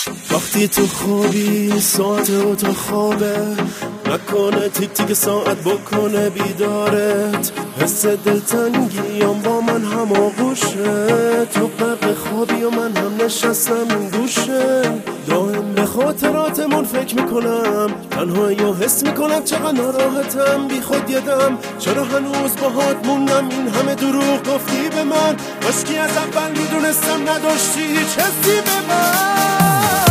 وقتی تو خوابی ساعت اتاق خوابه، نکنه تیک تیک ساعت بکنه بیدارت. حس دلتنگیام با من هم آغوشه، تو غرق خوابی و من هم نشستم این گوشه. دائم به خاطراتمون فکر میکنم، تنهایی و حس میکنم چقدر ناراحتم بی خود یدم. چرا هنوز باهات موندم، این همه دروغ گفتی به من، کاشکی از اول میدونستم نداشتی هیچ حسی به من.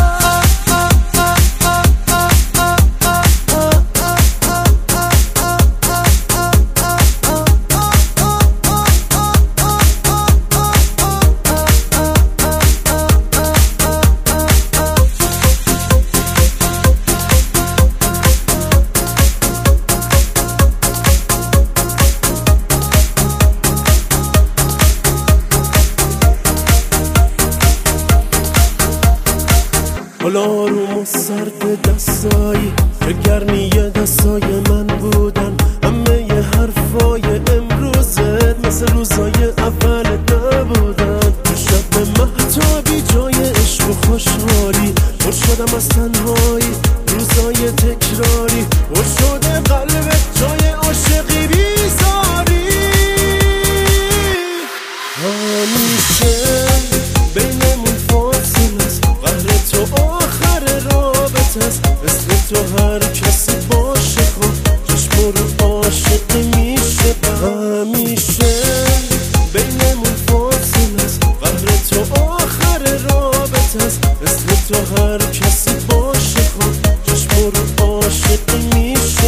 حالا آروم و سرد دستایی که گرمی دستای من بودن، همه ی حرفای امروزت مثل روزای اولت نبودن. تو شب مهتابی جای عشق و خوشحالی، پر شدم از تنهایی روزای تکراری، پر شده قلبت جای عاشقی بیزاری. همیشه بینمون فاصله است، قهر تو آخر رابطه است. مثل تو هر کسی باشه خب چشم رو عاشقی میشه. همیشه بینمون فاصله است، قهر تو آخر رابطه است. مثل تو هر کسی باشه خب چشم رو عاشقی میشه.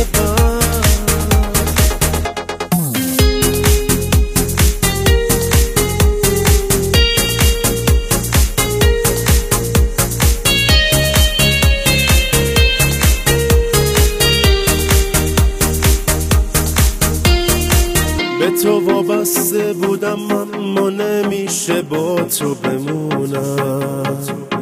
به تو وابسته بودم اما نمیشه با تو بمونم.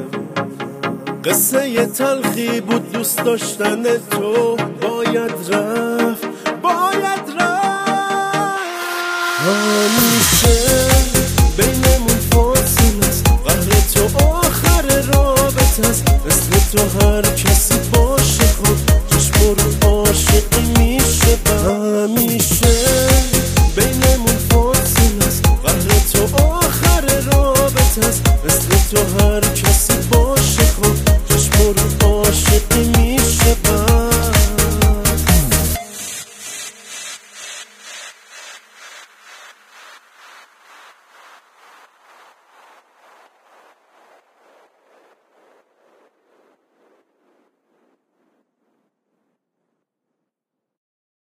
قصه ی تلخی بود دوست داشتن تو، باید رفت باید رفت. همیشه بینمون فاصله است، قهر تو آخر رابطه است. مثل تو هر کسی باشه خب چشم رو عاشقی میشه. همیشه بینمون فاصله است، قهر تو آخر رابطه است. مثل تو هر